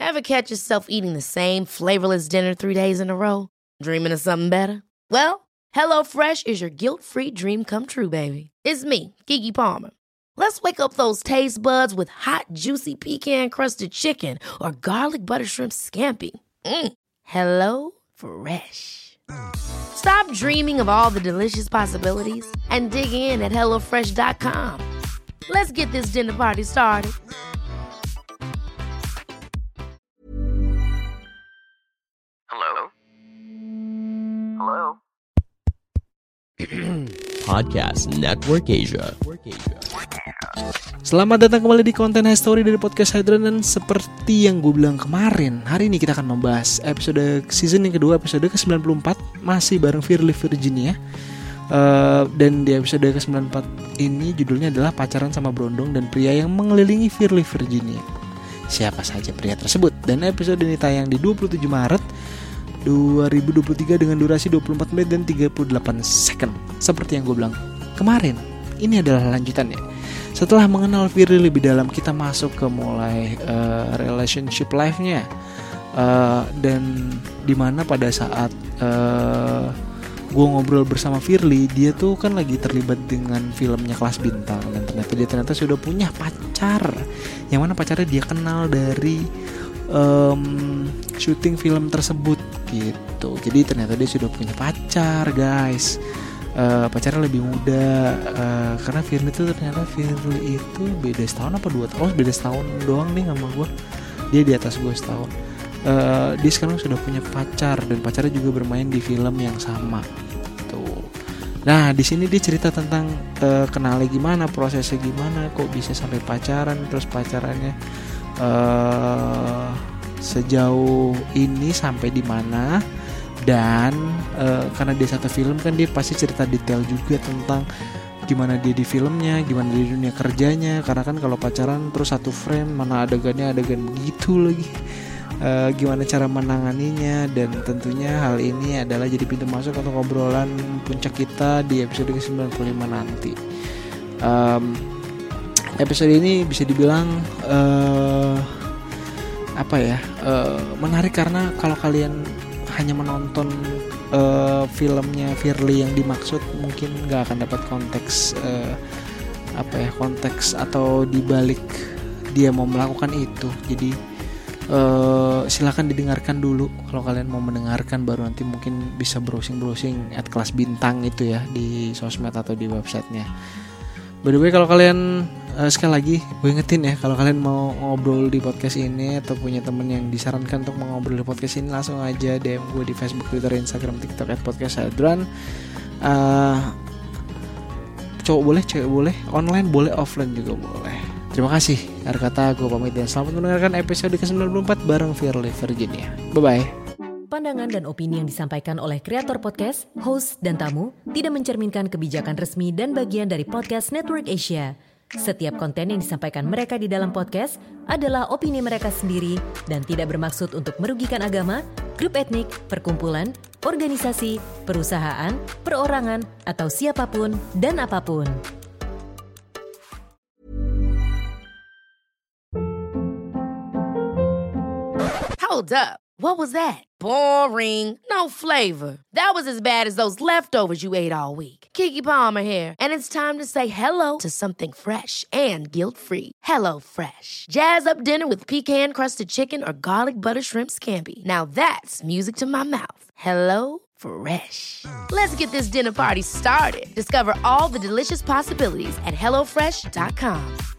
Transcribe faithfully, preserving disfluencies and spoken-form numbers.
Ever catch yourself eating the same flavorless dinner three days in a row? Dreaming of something better? Well, HelloFresh is your guilt-free dream come true, baby. It's me, Keke Palmer. Let's wake up those taste buds with hot, juicy pecan-crusted chicken or garlic butter shrimp scampi. Mm. Hello Fresh. Stop dreaming of all the delicious possibilities and dig in at hello fresh dot com. Let's get this dinner party started. Hello? Hello? Podcast Network Asia. Selamat datang kembali di konten History dari Podcast Hydran. Dan seperti yang gue bilang kemarin, hari ini kita akan membahas episode season yang kedua, episode ke sembilan puluh empat. Masih bareng Firly Virginia. uh, Dan di episode ke sembilan puluh empat ini judulnya adalah Pacaran sama Brondong dan Pria yang Mengelilingi Firly Virginia. Siapa saja pria tersebut? Dan episode ini tayang di dua puluh tujuh Maret dua ribu dua puluh tiga dengan durasi dua puluh empat menit dan tiga puluh delapan second. Seperti yang gue bilang kemarin, ini adalah lanjutannya. Setelah mengenal Firly lebih dalam, kita masuk ke mulai uh, relationship life-nya, uh, dan dimana pada saat uh, gue ngobrol bersama Firly, dia tuh kan lagi terlibat dengan filmnya Kelas Bintang, dan ternyata dia ternyata sudah punya pacar, yang mana pacarnya dia kenal dari um, syuting film tersebut gitu. Jadi ternyata dia sudah punya pacar, guys. Uh, pacarnya lebih muda, uh, karena Firly itu ternyata Firly itu beda setahun apa dua tahun? Oh, beda setahun doang nih sama gue. Dia di atas gue setahun. Uh, dia sekarang sudah punya pacar dan pacarnya juga bermain di film yang sama. Tuh. Nah, di sini dia cerita tentang uh, kenalnya gimana, prosesnya gimana, kok bisa sampai pacaran, terus pacarannya uh, sejauh ini sampai di mana. Dan uh, karena dia satu film kan, dia pasti cerita detail juga tentang gimana dia di filmnya, gimana di dunia kerjanya. Karena kan kalau pacaran terus satu frame, mana adegannya adegan begitu lagi, uh, gimana cara menanganinya. Dan tentunya hal ini adalah jadi pintu masuk untuk obrolan puncak kita di episode ke sembilan puluh lima nanti. um, Episode ini bisa dibilang uh, apa ya, uh, menarik karena kalau kalian hanya menonton uh, filmnya Firly yang dimaksud, mungkin nggak akan dapat konteks uh, apa ya konteks atau dibalik dia mau melakukan itu. Jadi uh, silakan didengarkan dulu. Kalau kalian mau mendengarkan, baru nanti mungkin bisa browsing-browsing at Kelas Bintang itu ya di sosmed atau di websitenya. By the way, kalau kalian uh, sekali lagi gue ingetin ya, kalau kalian mau ngobrol di podcast ini atau punya temen yang disarankan untuk ngobrol di podcast ini, langsung aja D M gue di Facebook, Twitter, Instagram, TikTok at Podcast Hydran. uh, Cowok boleh, cewek boleh, online boleh, offline juga boleh. Terima kasih. Akhir kata gue pamit dan selamat mendengarkan episode ke sembilan puluh empat bareng Firly Virginia. Bye-bye. Pandangan dan opini yang disampaikan oleh kreator podcast, host, dan tamu tidak mencerminkan kebijakan resmi dan bagian dari Podcast Network Asia. Setiap konten yang disampaikan mereka di dalam podcast adalah opini mereka sendiri dan tidak bermaksud untuk merugikan agama, grup etnik, perkumpulan, organisasi, perusahaan, perorangan, atau siapapun dan apapun. Hold up. What was that? Boring. No flavor. That was as bad as those leftovers you ate all week. Keke Palmer here, and it's time to say hello to something fresh and guilt-free. Hello Fresh. Jazz up dinner with pecan-crusted chicken or garlic butter shrimp scampi. Now that's music to my mouth. Hello Fresh. Let's get this dinner party started. Discover all the delicious possibilities at hello fresh dot com.